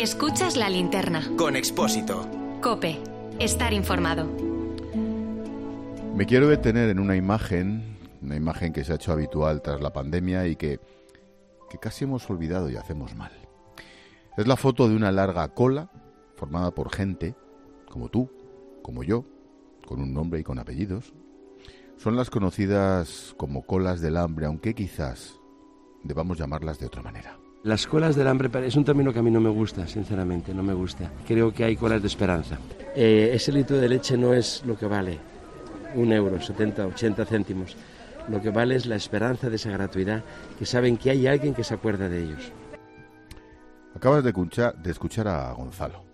Escuchas La Linterna. Con Expósito. COPE. Estar informado. Me quiero detener en una imagen que se ha hecho habitual tras la pandemia y que casi hemos olvidado y hacemos mal. Es la foto de una larga cola formada por gente como tú, como yo, con un nombre y con apellidos. Son las conocidas como colas del hambre, aunque quizás debamos llamarlas de otra manera. Las colas del hambre es un término que a mí no me gusta, sinceramente, no me gusta. Creo que hay colas de esperanza. Ese litro de leche no es lo que vale, 1 euro, 70, 80 céntimos. Lo que vale es la esperanza de esa gratuidad, que saben que hay alguien que se acuerda de ellos. Acabas de escuchar a Gonzalo.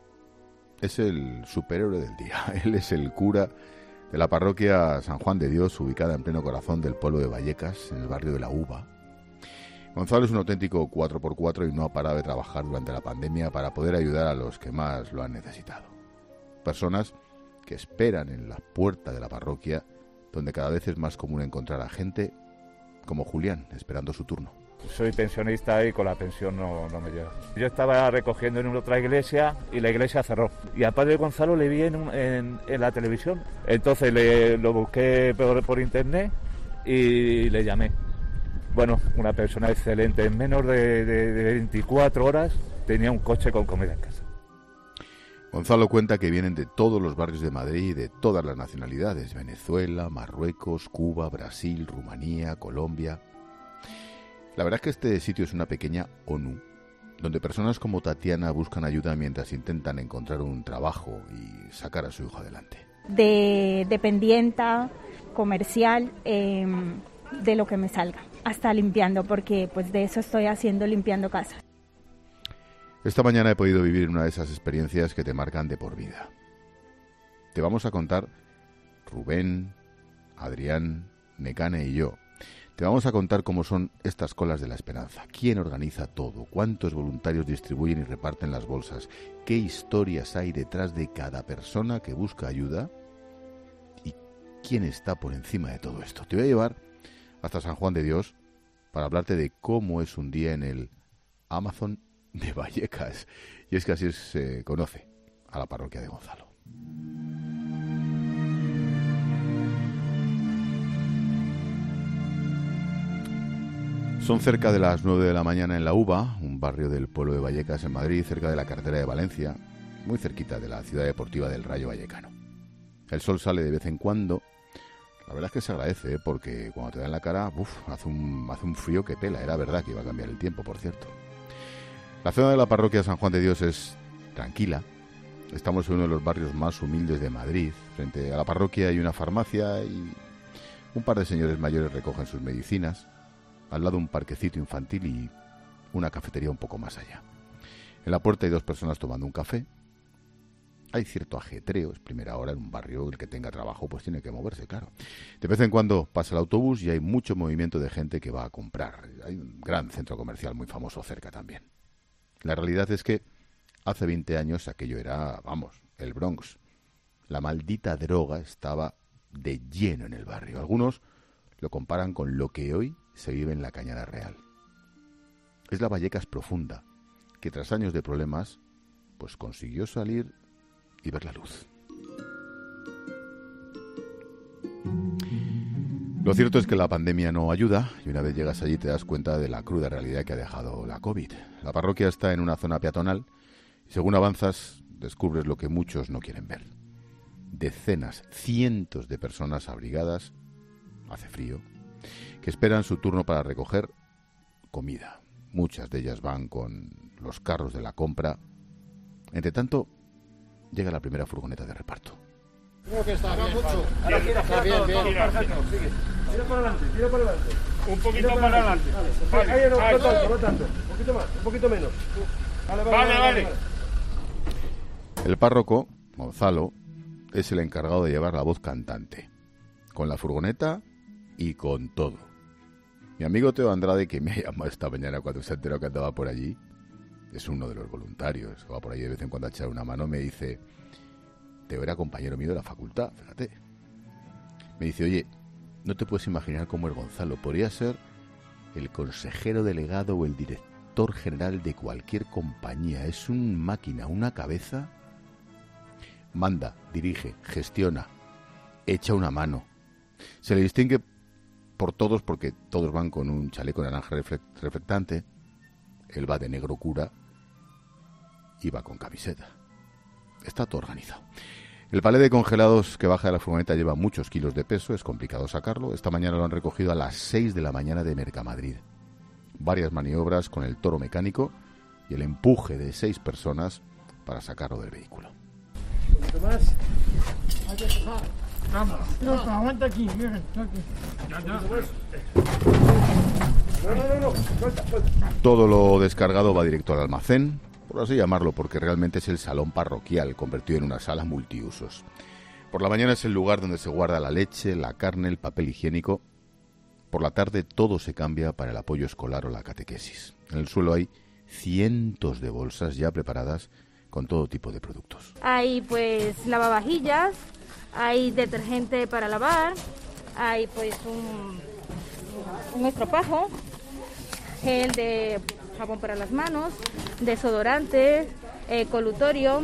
Es el superhéroe del día. Él es el cura de la parroquia San Juan de Dios, ubicada en pleno corazón del pueblo de Vallecas, en el barrio de La Uva. Gonzalo es un auténtico 4x4 y no ha parado de trabajar durante la pandemia para poder ayudar a los que más lo han necesitado. Personas que esperan en la puerta de la parroquia, donde cada vez es más común encontrar a gente como Julián, esperando su turno. Soy pensionista y con la pensión no me llega. Yo estaba recogiendo en otra iglesia y la iglesia cerró. Y al padre Gonzalo le vi en la televisión. Entonces lo busqué por internet y le llamé. Bueno, una persona excelente. En menos de 24 horas tenía un coche con comida en casa. Gonzalo cuenta que vienen de todos los barrios de Madrid y de todas las nacionalidades. Venezuela, Marruecos, Cuba, Brasil, Rumanía, Colombia. La verdad es que este sitio es una pequeña ONU, donde personas como Tatiana buscan ayuda mientras intentan encontrar un trabajo y sacar a su hijo adelante. De dependienta, comercial, de lo que me salga, hasta limpiando, porque pues de eso estoy haciendo, limpiando casas. Esta mañana he podido vivir una de esas experiencias que te marcan de por vida. Te vamos a contar, Rubén, Adrián, Necane y yo, te vamos a contar cómo son estas colas de la esperanza, quién organiza todo, cuántos voluntarios distribuyen y reparten las bolsas, qué historias hay detrás de cada persona que busca ayuda y quién está por encima de todo esto. Te voy a llevar hasta San Juan de Dios para hablarte de cómo es un día en el Amazon de Vallecas. Y es que así se conoce a la parroquia de Gonzalo. Son cerca de las 9 de la mañana en La Uva, un barrio del pueblo de Vallecas en Madrid, cerca de la carretera de Valencia, muy cerquita de la ciudad deportiva del Rayo Vallecano. El sol sale de vez en cuando. La verdad es que se agradece, porque cuando te da en la cara, hace un frío que pela. Era verdad que iba a cambiar el tiempo, por cierto. La zona de la parroquia San Juan de Dios es tranquila. Estamos en uno de los barrios más humildes de Madrid. Frente a la parroquia hay una farmacia y un par de señores mayores recogen sus medicinas. Al lado un parquecito infantil y una cafetería un poco más allá. En la puerta hay 2 personas tomando un café. Hay cierto ajetreo, es primera hora en un barrio, el que tenga trabajo pues tiene que moverse, claro. De vez en cuando pasa el autobús y hay mucho movimiento de gente que va a comprar. Hay un gran centro comercial muy famoso cerca también. La realidad es que hace 20 años aquello era, el Bronx. La maldita droga estaba de lleno en el barrio. Algunos lo comparan con lo que hoy se vive en la Cañada Real. Es la Vallecas profunda, que tras años de problemas, pues consiguió salir y ver la luz. Lo cierto es que la pandemia no ayuda y una vez llegas allí te das cuenta de la cruda realidad que ha dejado la COVID. La parroquia está en una zona peatonal y según avanzas descubres lo que muchos no quieren ver. Decenas, cientos de personas abrigadas, hace frío, que esperan su turno para recoger comida. Muchas de ellas van con los carros de la compra. Entre tanto, llega la primera furgoneta de reparto. Creo que está bien, mucho. Está bien. Tira para adelante. Un poquito para adelante. Vale. Ahí no tanto. Un poquito más, un poquito menos. Vale. El párroco, Gonzalo, es el encargado de llevar la voz cantante. Con la furgoneta y con todo. Mi amigo Teo Andrade, que me ha llamado esta mañana cuando se enteró que andaba por allí, es uno de los voluntarios, va por allí de vez en cuando a echar una mano, me dice, Teo era compañero mío de la facultad, fíjate. Me dice, oye, no te puedes imaginar cómo es Gonzalo, podría ser el consejero delegado o el director director general de cualquier compañía. Es una máquina, una cabeza. Manda, dirige, gestiona, echa una mano. Se le distingue por todos porque todos van con un chaleco naranja reflectante. Él va de negro cura y va con camiseta. Está todo organizado. El palé de congelados que baja de la furgoneta lleva muchos kilos de peso, es complicado sacarlo. Esta mañana lo han recogido a las 6 de la mañana de Mercamadrid. Varias maniobras con el toro mecánico y el empuje de 6 personas para sacarlo del vehículo. Un poquito más. Hay que bajar. Vamos. No, aguanta aquí, miren. Aquí. Ya. No. Suelta. Todo lo descargado va directo al almacén, por así llamarlo, porque realmente es el salón parroquial, convertido en una sala multiusos. Por la mañana es el lugar donde se guarda la leche, la carne, el papel higiénico. Por la tarde todo se cambia para el apoyo escolar o la catequesis. En el suelo hay cientos de bolsas ya preparadas con todo tipo de productos. Hay pues lavavajillas, hay detergente para lavar, hay pues un estropajo, gel de jabón para las manos, desodorante, colutorio,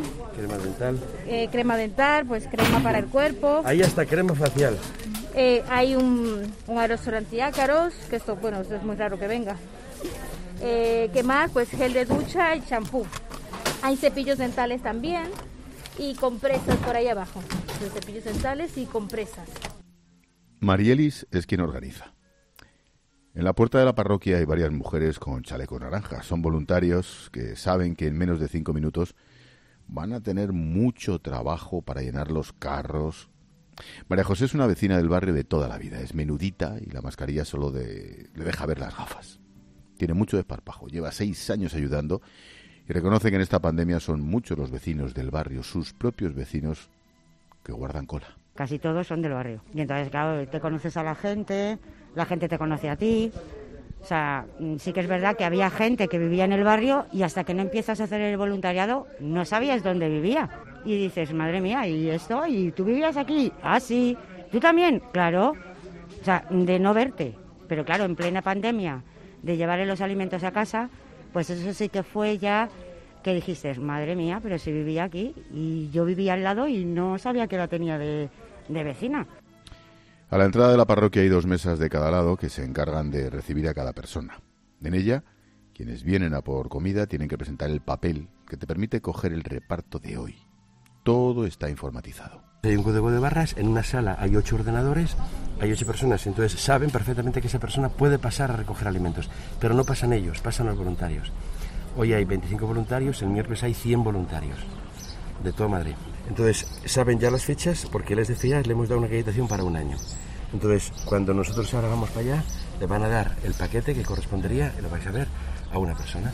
crema dental, pues crema para el cuerpo. Hay hasta crema facial. Hay un aerosol antiácaros, que esto, bueno, esto es muy raro que venga. ¿Qué más? Pues gel de ducha y champú. Hay cepillos dentales también y compresas por ahí abajo. Los cepillos dentales y compresas. Marielis es quien organiza. En la puerta de la parroquia hay varias mujeres con chaleco naranja. Son voluntarios que saben que en menos de 5 minutos van a tener mucho trabajo para llenar los carros. María José es una vecina del barrio de toda la vida. Es menudita y la mascarilla solo le deja ver las gafas. Tiene mucho desparpajo. Lleva 6 años ayudando y reconoce que en esta pandemia son muchos los vecinos del barrio, sus propios vecinos, que guardan cola. Casi todos son del barrio. Y entonces, claro, te conoces a la gente te conoce a ti. O sea, sí que es verdad que había gente que vivía en el barrio y hasta que no empiezas a hacer el voluntariado no sabías dónde vivía. Y dices, madre mía, ¿y esto? ¿Y tú vivías aquí? Ah, sí. ¿Tú también? Claro. O sea, de no verte. Pero claro, en plena pandemia, de llevarle los alimentos a casa, pues eso sí que fue ya que dijiste, madre mía, pero si vivía aquí y yo vivía al lado y no sabía que la tenía de vecina. A la entrada de la parroquia hay 2 mesas de cada lado que se encargan de recibir a cada persona. En ella, quienes vienen a por comida tienen que presentar el papel que te permite coger el reparto de hoy. Todo está informatizado. Hay un código de barras, en una sala hay 8 ordenadores, hay 8 personas, entonces saben perfectamente que esa persona puede pasar a recoger alimentos, pero no pasan ellos, pasan los voluntarios. Hoy hay 25 voluntarios, el miércoles hay 100 voluntarios, de toda Madrid. Entonces, saben ya las fechas, porque les decía, le hemos dado una acreditación para 1 año. Entonces, cuando nosotros ahora vamos para allá, le van a dar el paquete que correspondería, y lo vais a ver, a una persona.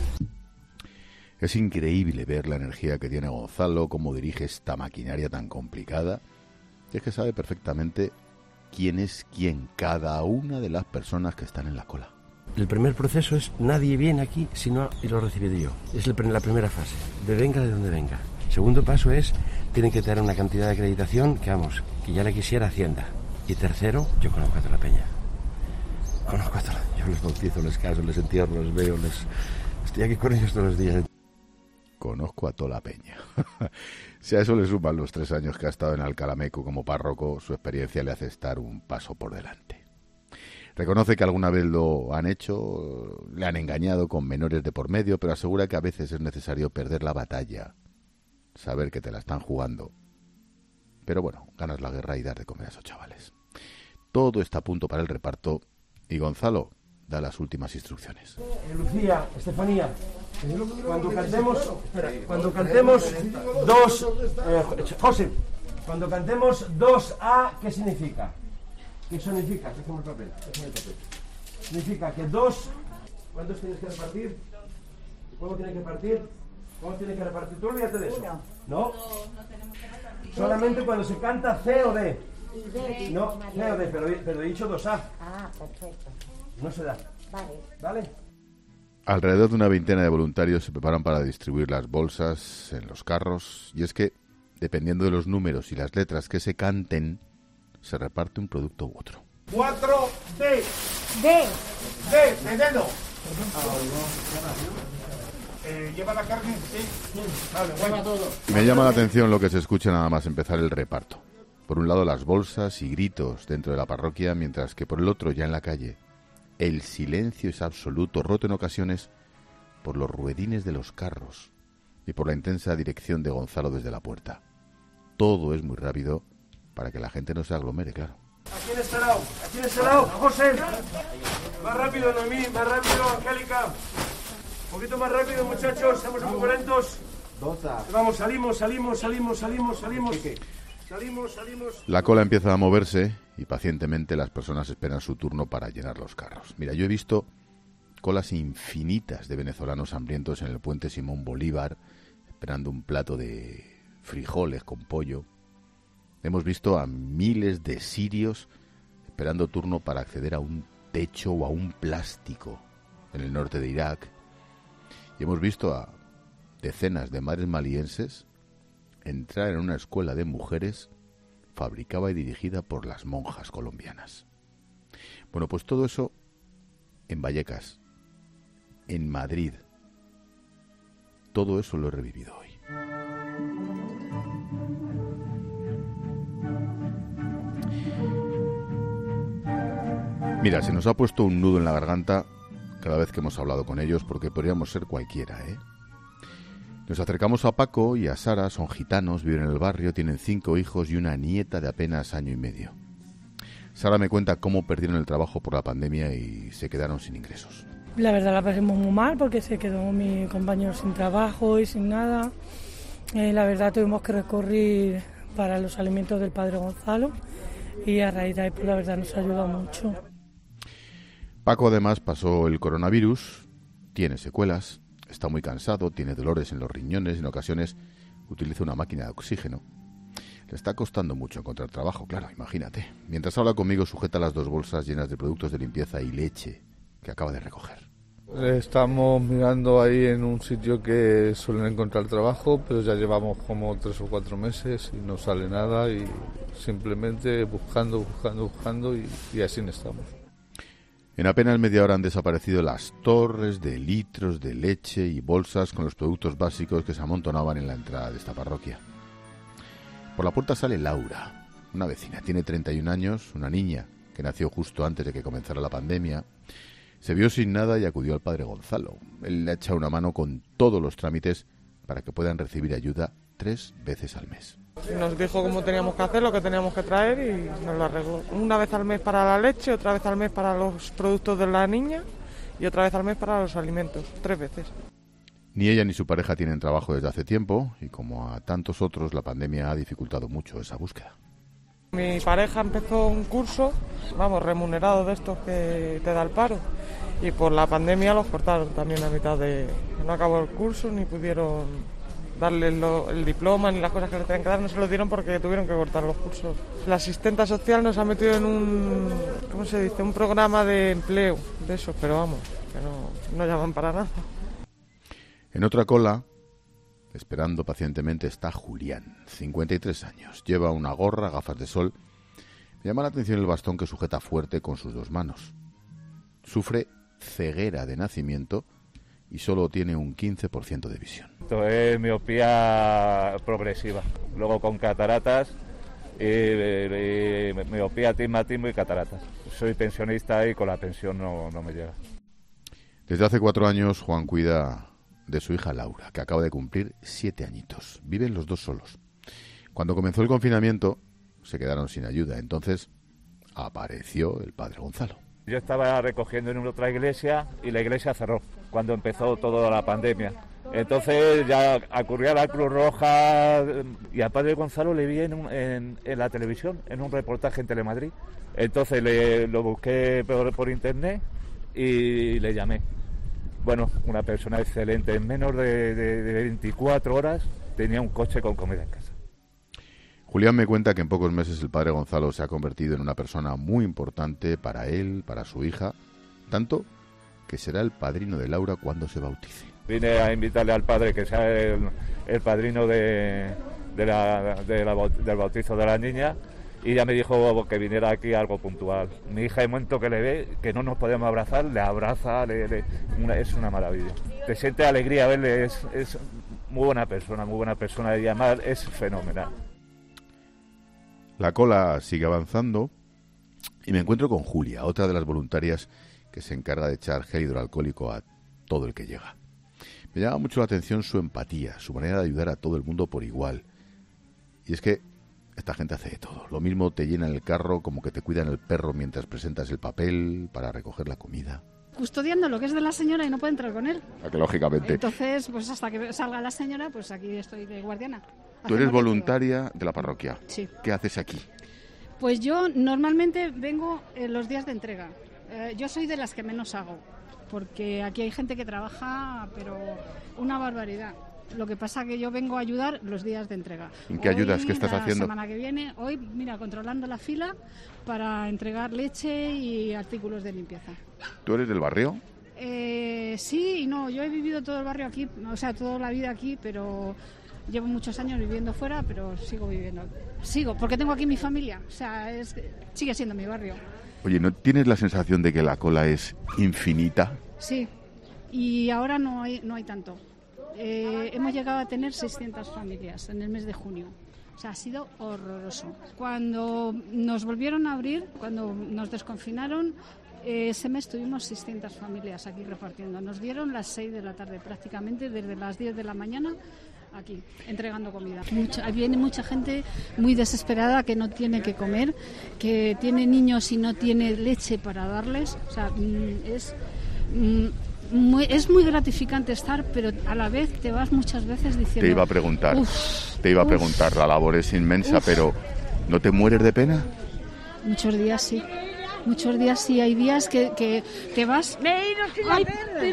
Es increíble ver la energía que tiene Gonzalo, cómo dirige esta maquinaria tan complicada. Es que sabe perfectamente quién es quién, cada una de las personas que están en la cola. El primer proceso es, nadie viene aquí si no lo recibido yo. Es la primera fase, de venga de donde venga. Segundo paso es, tienen que tener una cantidad de acreditación que, vamos, que ya le quisiera Hacienda. Y tercero, yo conozco a toda la peña. Yo les bautizo, les caso, les entierro, les veo, estoy aquí con ellos todos los días. Conozco a toda la peña. Si a eso le suman los 3 años que ha estado en Alcalameco como párroco, su experiencia le hace estar un paso por delante. Reconoce que alguna vez lo han hecho, le han engañado con menores de por medio, pero asegura que a veces es necesario perder la batalla, saber que te la están jugando. Pero bueno, ganas la guerra y dar de comer a esos chavales. Todo está a punto para el reparto y Gonzalo da las últimas instrucciones. Lucía, Estefanía, cuando cantemos 2... José, cuando cantemos 2A, ¿qué significa? ¿Qué significa? Déjame el papel. Significa que 2... ¿Cuántos tienes que repartir? ¿Cómo tienes que repartir? ¿Cómo tienes que repartir? Tú olvídate de eso. ¿No? Solamente cuando se canta C o D. No, C o D, pero he dicho 2A. Ah, perfecto. No se da. Vale. Alrededor de una veintena de voluntarios se preparan para distribuir las bolsas en los carros. Y es que, dependiendo de los números y las letras que se canten, se reparte un producto u otro. 4D. D. D, de dedo. ¿Lleva la carne? Sí. Vale, lleva todo. Me llama la atención lo que se escucha nada más empezar el reparto. Por un lado las bolsas y gritos dentro de la parroquia, mientras que por el otro, ya en la calle, el silencio es absoluto, roto en ocasiones por los ruedines de los carros y por la intensa dirección de Gonzalo desde la puerta. Todo es muy rápido para que la gente no se aglomere, claro. Aquí en este lado, José. Más rápido, Noemí, más rápido, Angélica. Un poquito más rápido, muchachos, estamos un poco lentos. Vamos, salimos. La cola empieza a moverse y pacientemente las personas esperan su turno para llenar los carros. Mira, yo he visto colas infinitas de venezolanos hambrientos en el puente Simón Bolívar, esperando un plato de frijoles con pollo. Hemos visto a miles de sirios esperando turno para acceder a un techo o a un plástico en el norte de Irak. Y hemos visto a decenas de madres malienses entrar en una escuela de mujeres fabricada y dirigida por las monjas colombianas. Bueno, pues todo eso en Vallecas, en Madrid. Todo eso lo he revivido hoy. Mira, se nos ha puesto un nudo en la garganta cada vez que hemos hablado con ellos, porque podríamos ser cualquiera, ¿eh? Nos acercamos a Paco y a Sara, son gitanos, viven en el barrio, tienen 5 hijos y una nieta de apenas año y medio. Sara me cuenta cómo perdieron el trabajo por la pandemia y se quedaron sin ingresos. La verdad la pasamos muy mal porque se quedó mi compañero sin trabajo y sin nada. La verdad tuvimos que recurrir para los alimentos del padre Gonzalo y a raíz de ahí pues la verdad nos ayudó mucho. Paco además pasó el coronavirus, tiene secuelas, está muy cansado, tiene dolores en los riñones, en ocasiones utiliza una máquina de oxígeno. Le está costando mucho encontrar trabajo, claro, imagínate. Mientras habla conmigo sujeta las 2 bolsas llenas de productos de limpieza y leche que acaba de recoger. Estamos mirando ahí en un sitio que suelen encontrar trabajo, pero ya llevamos como 3 o 4 meses y no sale nada y simplemente buscando y así estamos. En apenas media hora han desaparecido las torres de litros de leche y bolsas con los productos básicos que se amontonaban en la entrada de esta parroquia. Por la puerta sale Laura, una vecina. Tiene 31 años, una niña que nació justo antes de que comenzara la pandemia. Se vio sin nada y acudió al padre Gonzalo. Él le ha echado una mano con todos los trámites para que puedan recibir ayuda 3 veces al mes. Nos dijo cómo teníamos que hacer, lo que teníamos que traer y nos lo arregló. Una vez al mes para la leche, otra vez al mes para los productos de la niña y otra vez al mes para los alimentos, 3 veces. Ni ella ni su pareja tienen trabajo desde hace tiempo y como a tantos otros la pandemia ha dificultado mucho esa búsqueda. Mi pareja empezó un curso, remunerado de estos que te da el paro y por la pandemia los cortaron también a mitad de... No acabó el curso ni pudieron darle el diploma ni las cosas que le tenían que dar, no se lo dieron porque tuvieron que cortar los cursos. La asistenta social nos ha metido en un programa de empleo de esos, pero que no llaman para nada. En otra cola, esperando pacientemente, está Julián, 53 años. Lleva una gorra, gafas de sol. Me llama la atención el bastón que sujeta fuerte con sus 2 manos. Sufre ceguera de nacimiento y solo tiene un 15% de visión. Esto es miopía progresiva, luego con cataratas, miopía, astigmatismo y cataratas. Soy pensionista y con la pensión no me llega. Desde hace 4 años Juan cuida de su hija Laura, que acaba de cumplir 7 añitos. Viven los 2 solos. Cuando comenzó el confinamiento se quedaron sin ayuda, entonces apareció el padre Gonzalo. Yo estaba recogiendo en otra iglesia y la iglesia cerró cuando empezó toda la pandemia. Entonces ya acurría a la Cruz Roja y al padre Gonzalo le vi en la televisión, en un reportaje en Telemadrid. Entonces lo busqué por internet y le llamé. Bueno, una persona excelente. En menos de 24 horas tenía un coche con comida en casa. Julián me cuenta que en pocos meses el padre Gonzalo se ha convertido en una persona muy importante para él, para su hija, tanto que será el padrino de Laura cuando se bautice. Vine a invitarle al padre que sea el padrino del bautizo de la niña Y ya me dijo que viniera aquí algo puntual. Mi hija, de momento que le ve, que no nos podemos abrazar, le abraza, es una maravilla. Te siente alegría verle, es muy buena persona y además es fenomenal. La cola sigue avanzando y me encuentro con Julia, otra de las voluntarias que se encarga de echar gel hidroalcohólico a todo el que llega. Me llama mucho la atención su empatía, su manera de ayudar a todo el mundo por igual. Y es que esta gente hace de todo. Lo mismo te llenan el carro como que te cuidan el perro mientras presentas el papel para recoger la comida. Custodiando lo que es de la señora y no puede entrar con él. Que lógicamente. Entonces, pues hasta que salga la señora, pues aquí estoy de guardiana. Tú eres voluntaria de la parroquia. Sí. ¿Qué haces aquí? Pues yo normalmente vengo los días de entrega. Yo soy de las que menos hago, porque aquí hay gente que trabaja, pero una barbaridad. Lo que pasa que yo vengo a ayudar los días de entrega. ¿En qué ayudas? ¿Qué estás haciendo? La semana que viene, hoy, mira, controlando la fila para entregar leche y artículos de limpieza. ¿Tú eres del barrio? Sí y no. Yo he vivido todo el barrio aquí, o sea, toda la vida aquí, pero llevo muchos años viviendo fuera, pero sigo viviendo. Sigo, porque tengo aquí mi familia. O sea, sigue siendo mi barrio. Oye, ¿no tienes la sensación de que la cola es infinita? Sí, y ahora no hay tanto. Hemos llegado a tener 600 familias en el mes de junio. O sea, ha sido horroroso. Cuando nos volvieron a abrir, cuando nos desconfinaron, ese mes tuvimos 600 familias aquí repartiendo. Nos dieron las 6 de la tarde prácticamente, desde las 10 de la mañana aquí, entregando comida. Viene mucha gente muy desesperada que no tiene que comer, que tiene niños y no tiene leche para darles. O sea, es muy gratificante estar, pero a la vez te vas muchas veces diciendo... Te iba a preguntar, la labor es inmensa, pero ¿no te mueres de pena? Muchos días sí. Muchos días sí, hay días que te vas... Ay,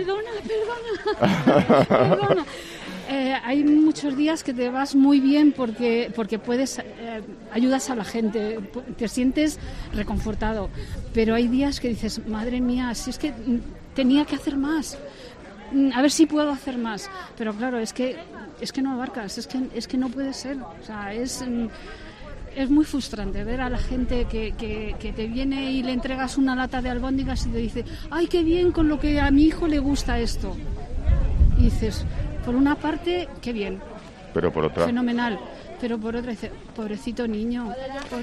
perdona. Hay muchos días que te vas muy bien porque puedes ayudas a la gente, te sientes reconfortado, pero hay días que dices, madre mía, si es que tenía que hacer más, a ver si puedo hacer más, pero claro, es que no abarcas, es que no puede ser, o sea, es muy frustrante ver a la gente que te viene y le entregas una lata de albóndigas y te dice, ay, qué bien, con lo que a mi hijo le gusta esto, y dices, por una parte, qué bien, pero por otra, fenomenal, pero por otra dice, pobrecito niño.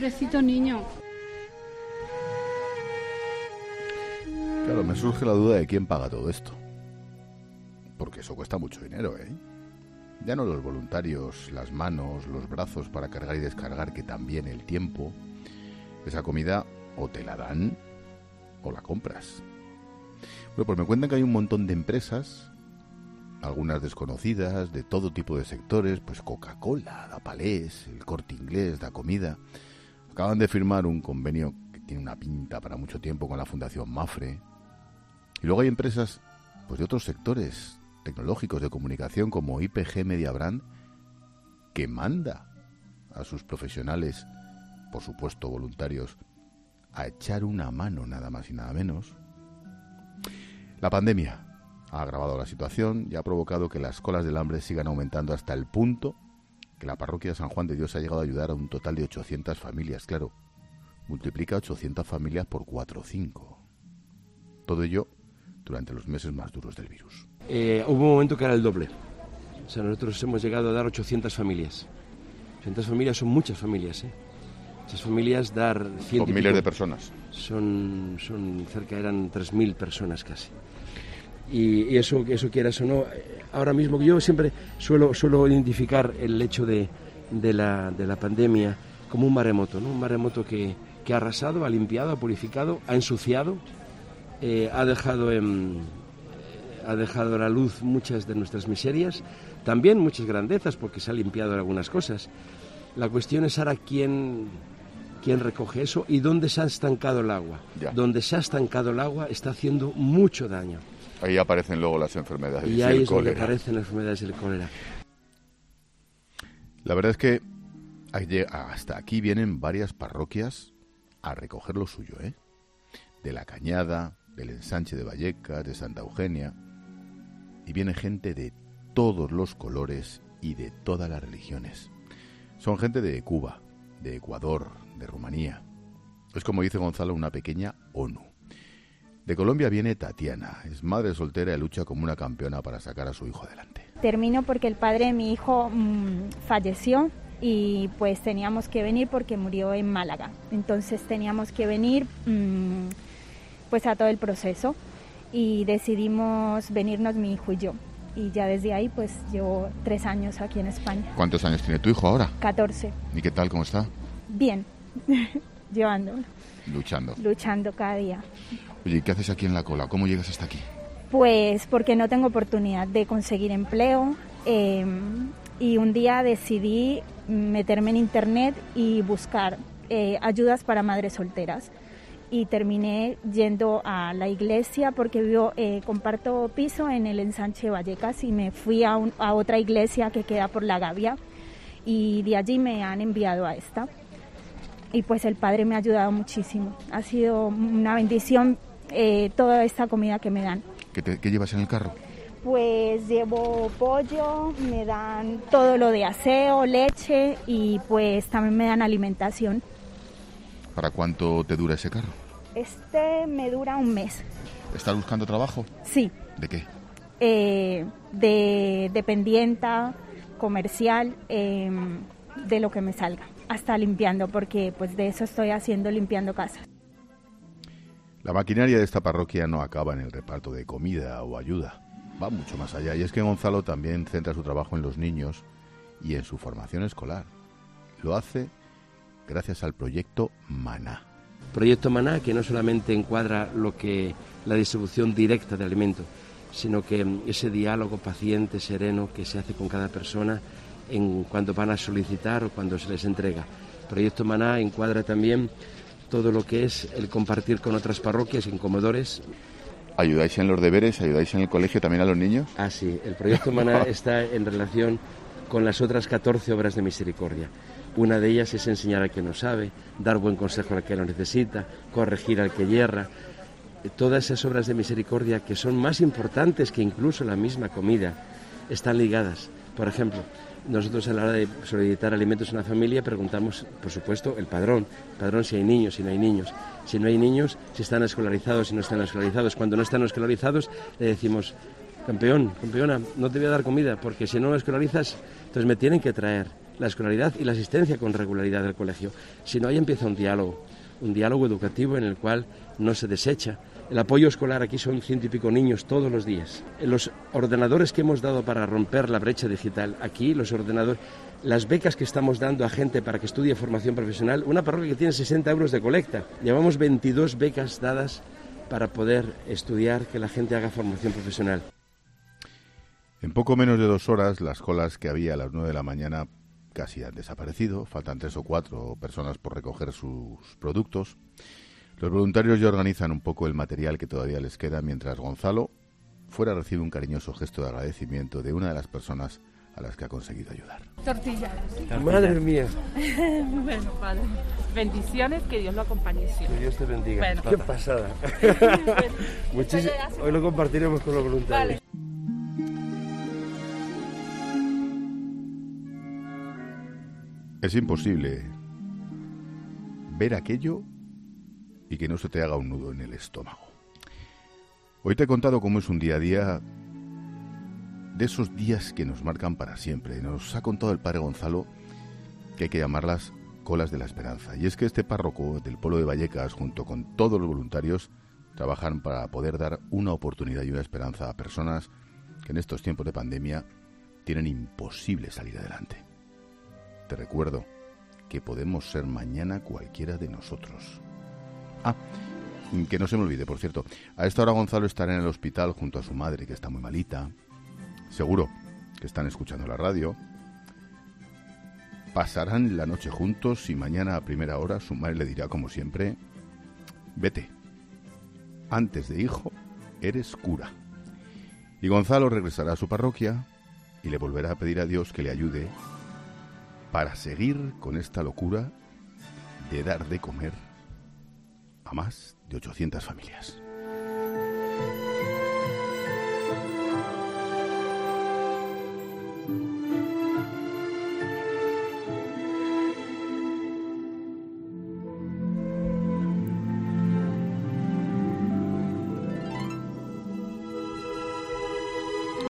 Claro, me surge la duda de quién paga todo esto, porque eso cuesta mucho dinero, ¿eh? Ya no los voluntarios, las manos, los brazos para cargar y descargar, que también el tiempo. Esa comida o te la dan o la compras. Bueno, pues me cuentan que hay un montón de empresas, algunas desconocidas, de todo tipo de sectores, pues Coca-Cola, Dapalés, el Corte Inglés, Da Comida, acaban de firmar un convenio que tiene una pinta para mucho tiempo con la Fundación Mafre. Y luego hay empresas pues de otros sectores tecnológicos de comunicación como IPG Media Brand, que manda a sus profesionales, por supuesto voluntarios, a echar una mano, nada más y nada menos. La pandemia ha agravado la situación y ha provocado que las colas del hambre sigan aumentando hasta el punto que la parroquia de San Juan de Dios ha llegado a ayudar a un total de 800 familias. Claro, multiplica 800 familias por 4 o 5. Todo ello durante los meses más duros del virus. Hubo un momento que era el doble. O sea, nosotros hemos llegado a dar 800 familias. 800 familias son muchas familias, ¿eh? Esas familias dar 100... Son miles de personas. Son cerca, eran 3.000 personas casi. Y eso quieras o no, ahora mismo yo siempre suelo identificar el hecho de la pandemia como un maremoto, ¿no? Un maremoto que ha arrasado, ha limpiado, ha purificado, ha ensuciado, ha dejado a la luz muchas de nuestras miserias, también muchas grandezas porque se ha limpiado algunas cosas. La cuestión es ahora quién recoge eso y dónde se ha estancado el agua. Ya. Donde se ha estancado el agua está haciendo mucho daño. Ahí aparecen luego las enfermedades y ahí es donde aparecen las enfermedades del cólera. La verdad es que hasta aquí vienen varias parroquias a recoger lo suyo, ¿eh? De La Cañada, del Ensanche de Vallecas, de Santa Eugenia. Y viene gente de todos los colores y de todas las religiones. Son gente de Cuba, de Ecuador, de Rumanía. Es, como dice Gonzalo, una pequeña ONU. De Colombia viene Tatiana, es madre soltera y lucha como una campeona para sacar a su hijo adelante. Termino porque el padre de mi hijo falleció y pues teníamos que venir porque murió en Málaga. Entonces teníamos que venir pues a todo el proceso y decidimos venirnos mi hijo y yo. Y ya desde ahí pues llevo 3 años aquí en España. ¿Cuántos años tiene tu hijo ahora? 14. ¿Y qué tal, cómo está? Bien, llevándolo. Luchando cada día. Oye, ¿y qué haces aquí en la cola? ¿Cómo llegas hasta aquí? Pues porque no tengo oportunidad de conseguir empleo y un día decidí meterme en internet y buscar ayudas para madres solteras. Y terminé yendo a la iglesia porque comparto piso en el ensanche Vallecas y me fui a otra iglesia que queda por La Gavia y de allí me han enviado a esta. Y pues el padre me ha ayudado muchísimo. Ha sido una bendición toda esta comida que me dan. ¿Qué llevas en el carro? Pues llevo pollo, me dan todo lo de aseo, leche y pues también me dan alimentación. ¿Para cuánto te dura ese carro? Me dura 1 mes. ¿Estás buscando trabajo? Sí. ¿De qué? De dependienta, comercial, de lo que me salga. Hasta limpiando, porque pues de eso estoy haciendo, limpiando casas. La maquinaria de esta parroquia no acaba en el reparto de comida o ayuda. Va mucho más allá. Y es que Gonzalo también centra su trabajo en los niños y en su formación escolar. Lo hace gracias al proyecto Maná. Proyecto Maná, que no solamente encuadra la distribución directa de alimentos, sino que ese diálogo paciente, sereno, que se hace con cada persona cuando van a solicitar o cuando se les entrega. Proyecto Maná encuadra también todo lo que es el compartir con otras parroquias en comedores. ¿Ayudáis en los deberes? ¿Ayudáis en el colegio también a los niños? Ah, sí. El Proyecto Maná está en relación con las otras 14 obras de misericordia. Una de ellas es enseñar al que no sabe, dar buen consejo al que lo necesita, corregir al que yerra. Todas esas obras de misericordia, que son más importantes que incluso la misma comida, están ligadas. Por ejemplo, nosotros a la hora de solicitar alimentos a una familia preguntamos, por supuesto, el padrón si hay niños, si no hay niños. Si no hay niños, si están escolarizados, si no están escolarizados. Cuando no están escolarizados, le decimos, campeona, no te voy a dar comida, porque si no lo escolarizas, entonces me tienen que traer la escolaridad y la asistencia con regularidad del colegio. Si no, ahí empieza un diálogo educativo en el cual no se desecha. El apoyo escolar aquí son 100 y pico niños todos los días. Los ordenadores que hemos dado para romper la brecha digital, aquí los ordenadores, las becas que estamos dando a gente para que estudie formación profesional, una parroquia que tiene 60 euros de colecta. Llevamos 22 becas dadas para poder estudiar, que la gente haga formación profesional. En poco menos de 2 horas, las colas que había a las 9 de la mañana casi han desaparecido. Faltan 3 o 4 personas por recoger sus productos. Los voluntarios ya organizan un poco el material que todavía les queda, mientras Gonzalo fuera recibe un cariñoso gesto de agradecimiento de una de las personas a las que ha conseguido ayudar. Tortilla. Madre mía. Bueno, padre. Bendiciones, que Dios lo acompañe siempre. Que Dios te bendiga. Bueno. Qué pasada. Muchísimo. Hoy lo compartiremos con los voluntarios. Vale. Es imposible ver aquello y que no se te haga un nudo en el estómago. Hoy te he contado cómo es un día a día de esos días que nos marcan para siempre. Nos ha contado el padre Gonzalo que hay que llamarlas colas de la esperanza. Y es que este párroco del pueblo de Vallecas, junto con todos los voluntarios, trabajan para poder dar una oportunidad y una esperanza a personas que en estos tiempos de pandemia tienen imposible salir adelante. Te recuerdo que podemos ser mañana cualquiera de nosotros. Que no se me olvide, por cierto, a esta hora Gonzalo estará en el hospital junto a su madre, que está muy malita. Seguro que están escuchando la radio. Pasarán la noche juntos y mañana a primera hora su madre le dirá, como siempre, vete. Antes de hijo, eres cura. Y Gonzalo regresará a su parroquia y le volverá a pedir a Dios que le ayude para seguir con esta locura de dar de comer a más de 800 familias.